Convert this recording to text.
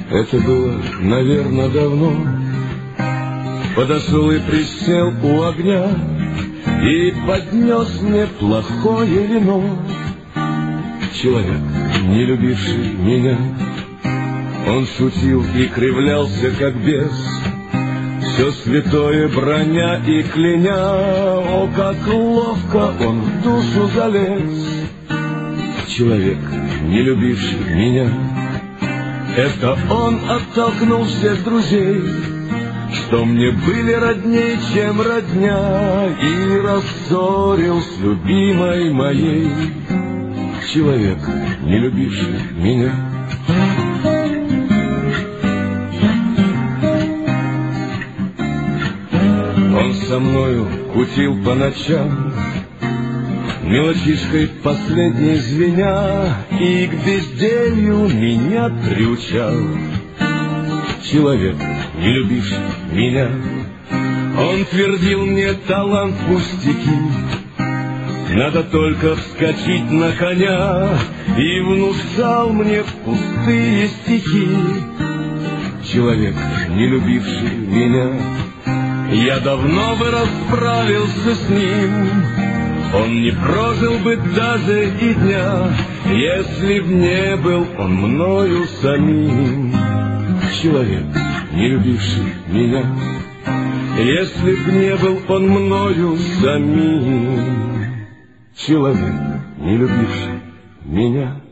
Это было, наверное, давно. Подошел и присел у огня и поднес мне плохое вино. Человек, не любивший меня, он шутил и кривлялся, как бес, все святое броня и кляня. О, как ловко он в душу залез. Человек, не любивший меня, это он оттолкнул всех друзей, что мне были родней, чем родня, и рассорил с любимой моей. Человек, не любивший меня. Он со мною кутил по ночам, мелочишкой последней звеня, и к безделью меня приучал. Человек, не любивший меня, он твердил мне: талант пустяки, надо только вскочить на коня, и внушал мне пустые стихи. Человек, не любивший меня, я давно бы расправился с ним, он не прожил бы даже и дня, если б не был он мною самим. Человек, не любивший меня, если б не был он мною самим. Человек, не любивший меня.